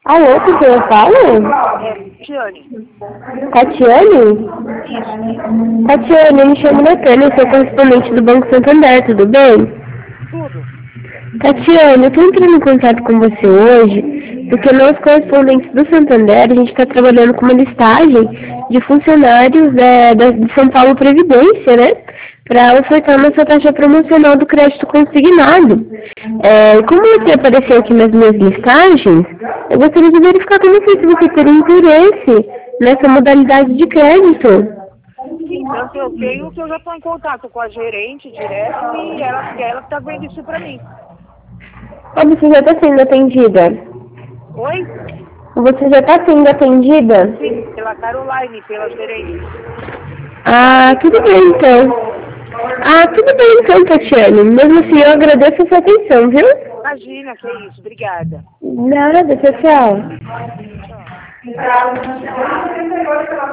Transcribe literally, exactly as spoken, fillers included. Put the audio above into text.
Alô, com quem eu falo? É, Tiane. Tatiane? Isso. Tatiane, eu me chamo Natália, eu sou correspondente do Banco Santander, tudo bem? Tudo. Tatiane, eu estou entrando em contato com você hoje, porque nós correspondentes do Santander, a gente está trabalhando com uma listagem de funcionários da, da, de São Paulo Previdência, né? Para ofertar nossa taxa promocional do crédito consignado. É, como você apareceu aqui nas minhas listagens, eu gostaria de verificar com você se você teria interesse nessa modalidade de crédito. Sim, tanto eu tenho que eu já estou em contato com a gerente direto e ela ela que está vendo isso para mim. Ou você já está sendo atendida? Oi? Você já está sendo atendida? Sim, pela Caroline, pela gerente. Ela Ah, fez tudo para bem mim. então. Ah, tudo bem então, Tatiane. Mesmo assim, eu agradeço a sua atenção, viu? Imagina, que é isso. Obrigada. Nada, tchau, tchau. Tchau.